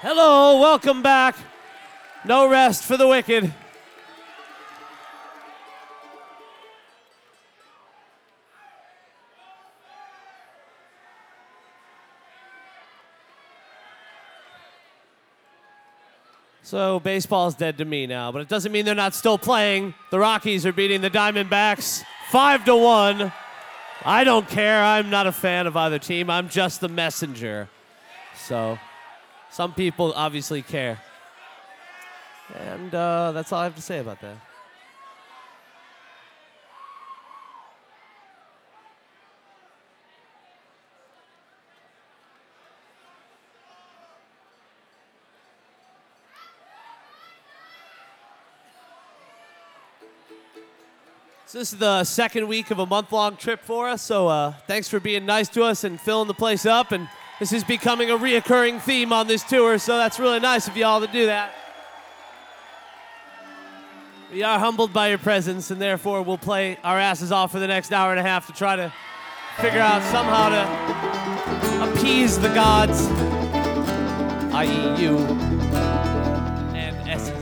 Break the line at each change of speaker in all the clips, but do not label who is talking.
Hello, welcome back. No rest for the wicked. So baseball's dead to me now, but it doesn't mean they're not still playing. The Rockies are beating the Diamondbacks 5-1. I don't care. I'm not a fan of either team. I'm just the messenger. So some people obviously care. And that's all I have to say about that. So this is the second week of a month-long trip for us, so thanks for being nice to us and filling the place up. And this is becoming a reoccurring theme on this tour, so that's really nice of y'all to do that. We are humbled by your presence, and therefore we'll play our asses off for the next hour and a half to try to figure out somehow to appease the gods, i.e. you and S's.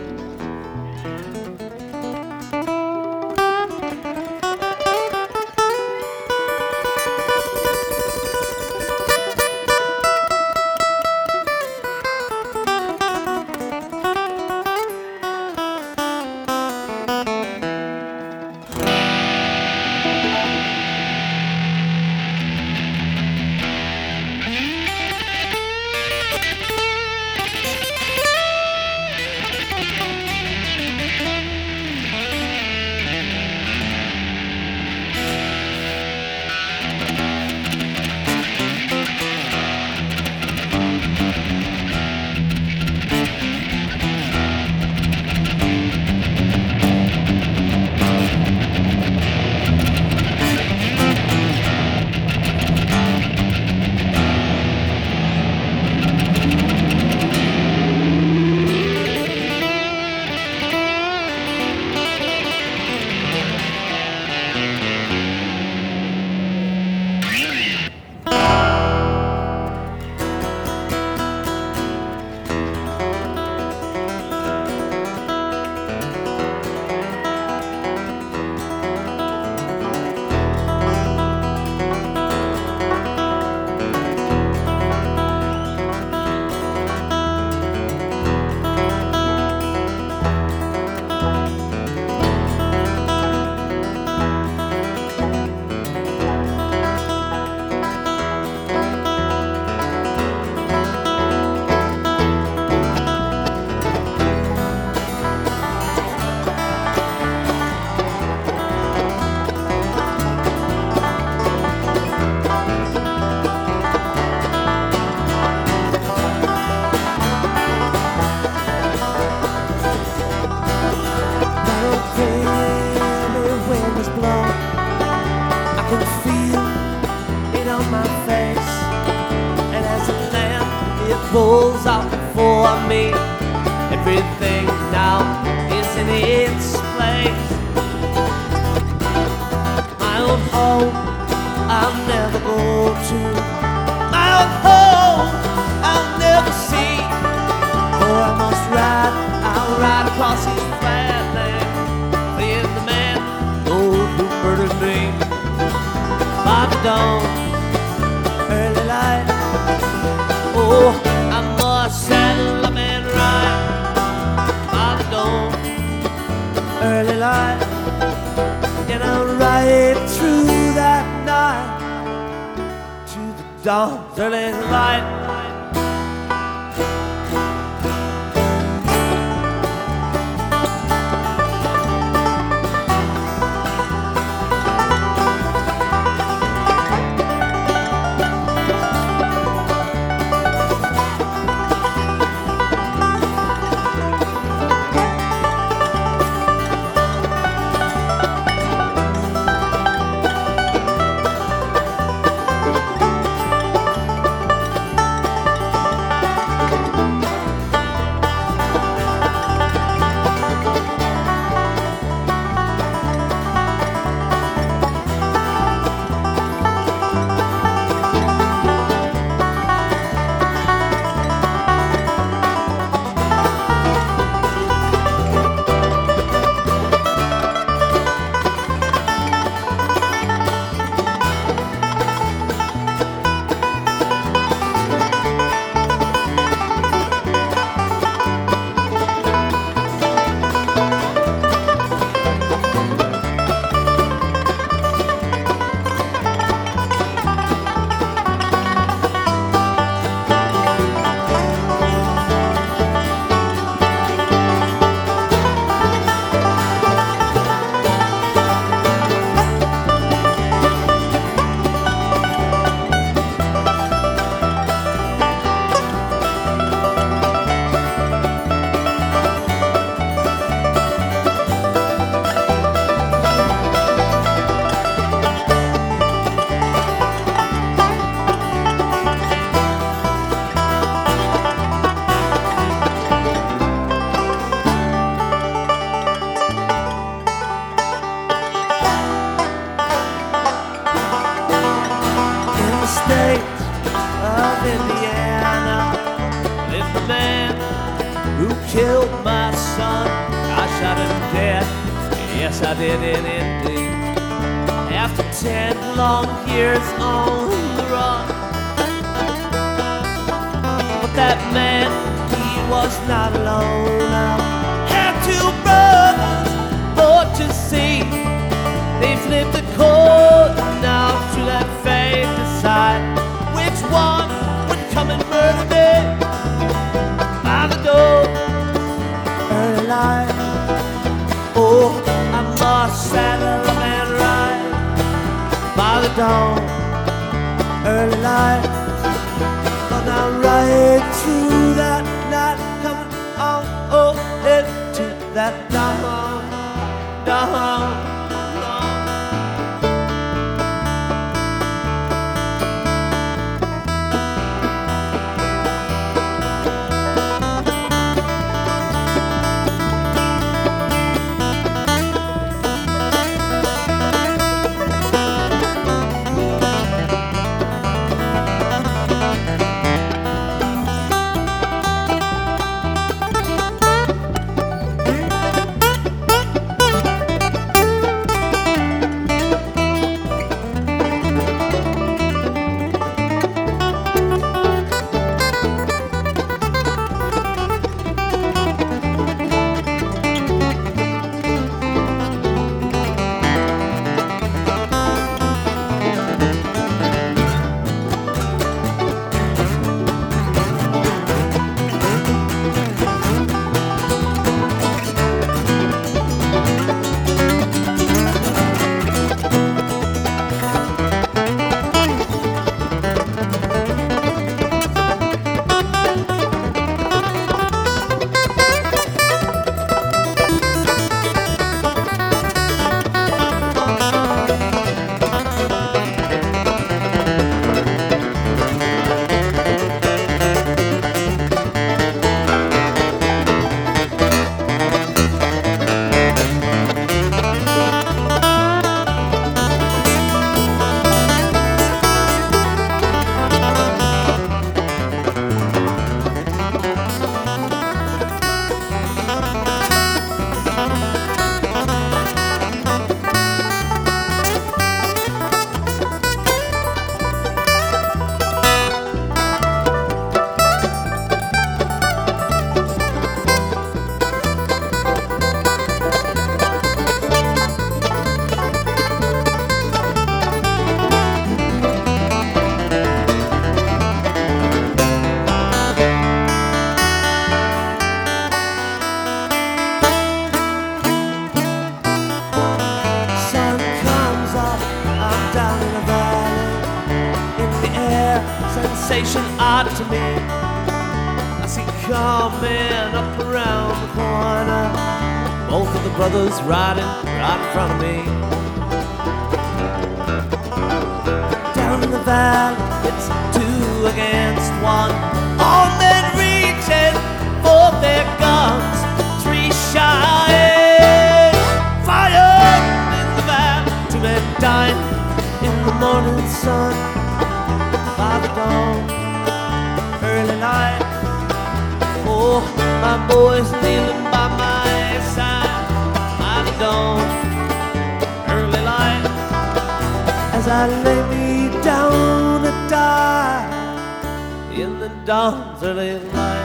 Pulls out for me. Everything now is in its place. My own home I'll never go to. My own home I'll never see. For I must ride, I'll ride across his flat land, fleeing the man, those who murdered me. By the dawn, early light, oh, saddle up and ride by the dawn, early light, and I'll ride through that night to the dawn's early light. of Indiana lived the man who killed my son. I shot him dead, yes I did indeed. After 10 long years on the run. But that man, he was not alone. I had 2 brothers, but to see, they flipped the coin now to let fate decide which one would come and murder me by the door. Early light, oh, I must saddle up and ride by the dawn. Early light, but I'm right through that night, coming on, oh, head to that dawn, dawn. Sensation odd to me. I see coming up around the corner, both of the brothers riding right in front of me. Down in the valley, it's 2 against 1. All men reaching for their guns, 3 shy. Fire in the valley, 2 men dying in the morning sun. By the dawn, early light, oh, my boy's kneeling by my side. By the dawn, early light, as I lay me down to die in the dawn's early light.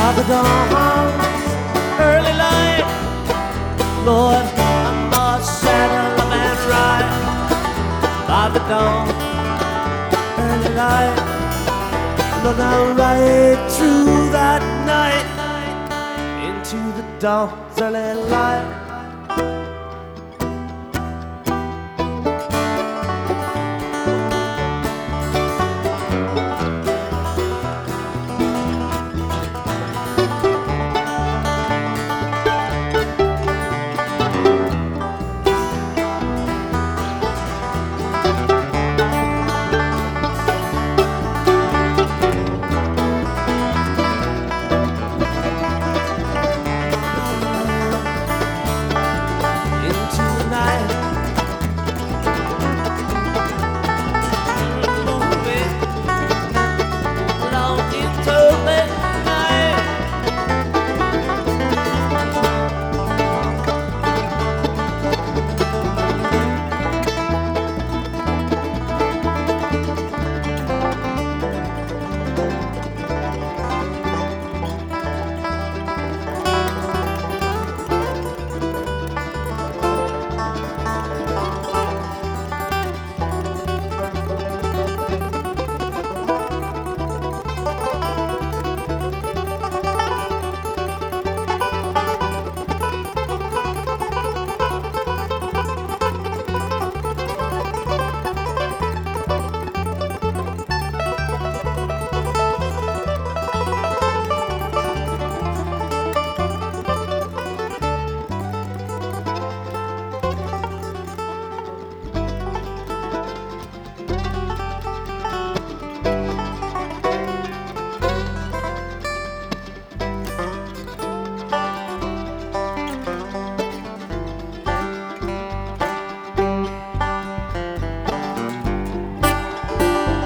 by the dawn's early light. Lord, I must saddle up and ride by the dawn's early light. Lord, I'll ride through that night into the dawn's early light.